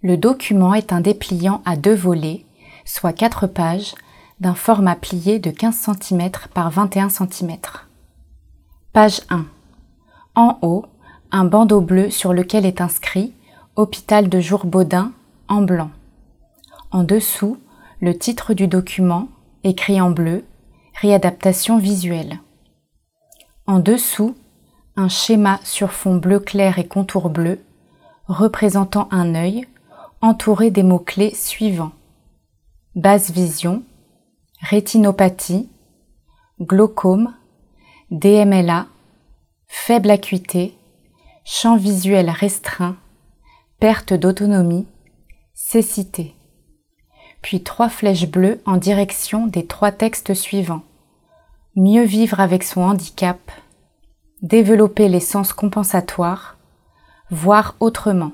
Le document est un dépliant à 2 volets, soit 4 pages, d'un format plié de 15 cm par 21 cm. Page 1. En haut, un bandeau bleu sur lequel est inscrit « Hôpital de jour Baudin » en blanc. En dessous, le titre du document, écrit en bleu, « Réadaptation visuelle ». En dessous, un schéma sur fond bleu clair et contour bleu, représentant un œil, entouré des mots-clés suivants: basse vision, rétinopathie, glaucome, DMLA, faible acuité, champ visuel restreint, perte d'autonomie, cécité. Puis 3 flèches bleues en direction des 3 textes suivants: mieux vivre avec son handicap, développer les sens compensatoires, voir autrement.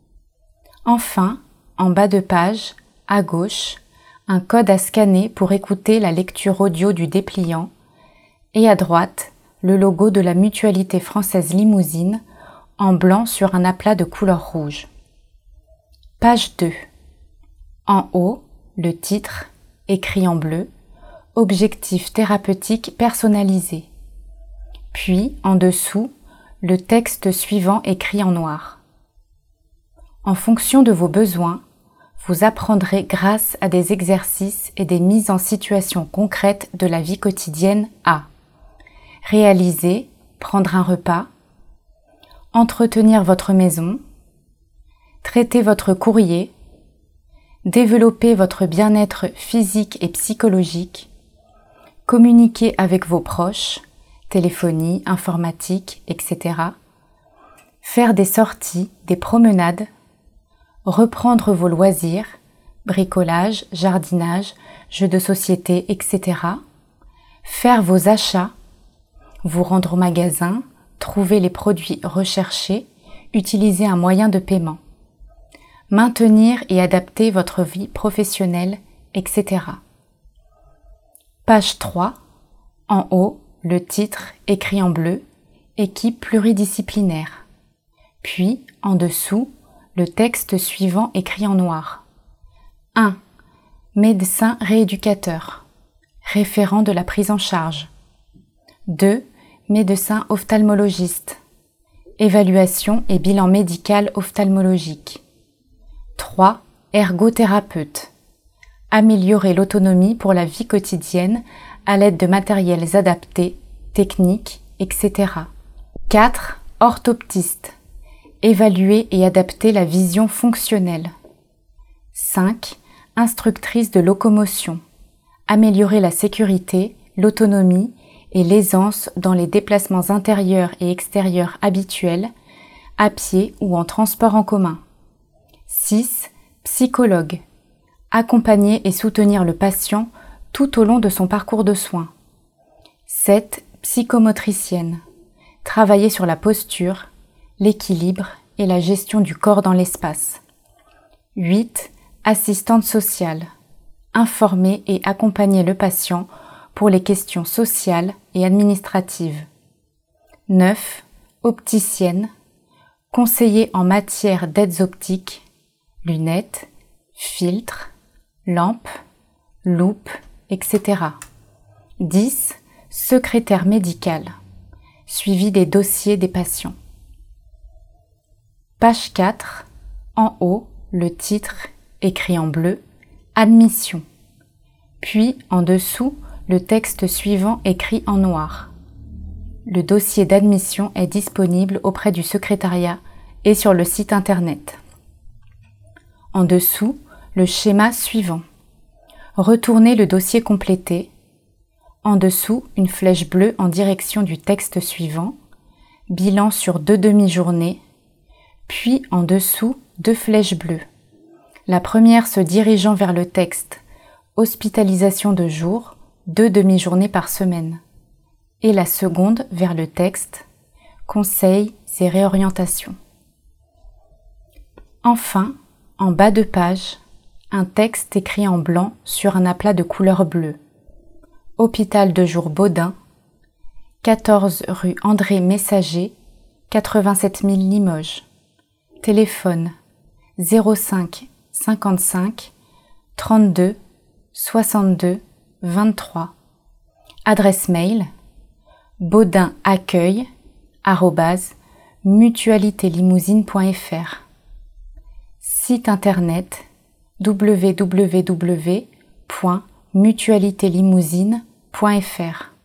Enfin, en bas de page, à gauche, un code à scanner pour écouter la lecture audio du dépliant, et à droite, le logo de la Mutualité Française Limousine en blanc sur un aplat de couleur rouge. Page 2. En haut, le titre, écrit en bleu, Objectif thérapeutique personnalisé. Puis, en dessous, le texte suivant écrit en noir. En fonction de vos besoins, vous apprendrez grâce à des exercices et des mises en situation concrètes de la vie quotidienne à réaliser, prendre un repas, entretenir votre maison, traiter votre courrier, développer votre bien-être physique et psychologique, communiquer avec vos proches, téléphonie, informatique, etc., faire des sorties, des promenades, reprendre vos loisirs, bricolage, jardinage, jeux de société, etc., faire vos achats, vous rendre au magasin, trouver les produits recherchés, utiliser un moyen de paiement, maintenir et adapter votre vie professionnelle, etc. Page 3. En haut, le titre, écrit en bleu, équipe pluridisciplinaire. Puis, en dessous, le texte suivant écrit en noir. 1. Médecin rééducateur, référent de la prise en charge. 2. Médecin ophtalmologiste, évaluation et bilan médical ophtalmologique. 3. Ergothérapeute, améliorer l'autonomie pour la vie quotidienne à l'aide de matériels adaptés, techniques, etc. 4. Orthoptiste, évaluer et adapter la vision fonctionnelle. 5. Instructrice de locomotion, améliorer la sécurité, l'autonomie et l'aisance dans les déplacements intérieurs et extérieurs habituels, à pied ou en transport en commun. 6. Psychologue, accompagner et soutenir le patient tout au long de son parcours de soins. 7. Psychomotricienne, travailler sur la posture, l'équilibre et la gestion du corps dans l'espace. 8. Assistante sociale, informer et accompagner le patient pour les questions sociales et administratives. 9. Opticienne, conseiller en matière d'aides optiques, lunettes, filtres, lampes, loupes, etc. 10. Secrétaire médical, suivi des dossiers des patients. Page 4. En haut, le titre, écrit en bleu, Admission. Puis, en dessous, le texte suivant écrit en noir. Le dossier d'admission est disponible auprès du secrétariat et sur le site internet. En dessous, le schéma suivant. Retournez le dossier complété. En dessous, une flèche bleue en direction du texte suivant. Bilan sur 2 demi-journées. Puis en dessous, 2 flèches bleues. La première se dirigeant vers le texte « Hospitalisation de jour, 2 demi-journées par semaine » et la seconde vers le texte « Conseils et réorientations ». Enfin, en bas de page, un texte écrit en blanc sur un aplat de couleur bleue. Hôpital de jour Baudin, 14 rue André Messager, 87 000 Limoges. Téléphone 05 55 32 62 23. Adresse mail baudinaccueil@mutualitélimousine.fr. Site internet www.mutualitélimousine.fr.